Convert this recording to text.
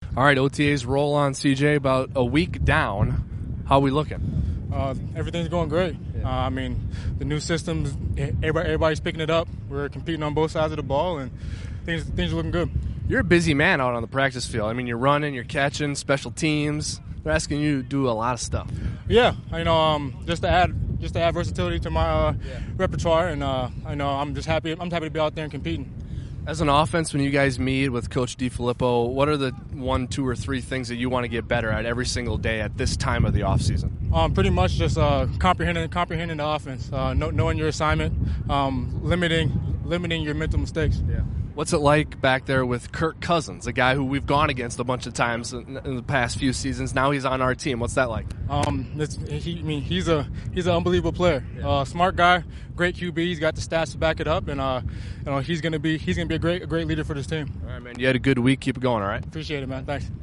All right, OTAs roll on, CJ. About a week down. How we looking? Everything's going great. Yeah. The new systems, everybody's picking it up. We're competing on both sides of the ball, and things are looking good. You're a busy man out on the practice field. I mean, you're running, you're catching, special teams. They're asking you to do a lot of stuff. Yeah, just to add versatility to my repertoire, and I'm just happy. I'm happy to be out there and competing. As an offense, when you guys meet with Coach DiFilippo, what are the 1, 2, or 3 things that you want to get better at every single day at this time of the offseason? Pretty much just comprehending the offense, knowing your assignment, limiting your mental mistakes. Yeah. What's it like back there with Kirk Cousins, a guy who we've gone against a bunch of times in the past few seasons? Now he's on our team. What's that like? He's an unbelievable player. Yeah. Smart guy, great QB. He's got the stats to back it up, and he's gonna be a great leader for this team. All right, man. You had a good week. Keep it going. All right. Appreciate it, man. Thanks.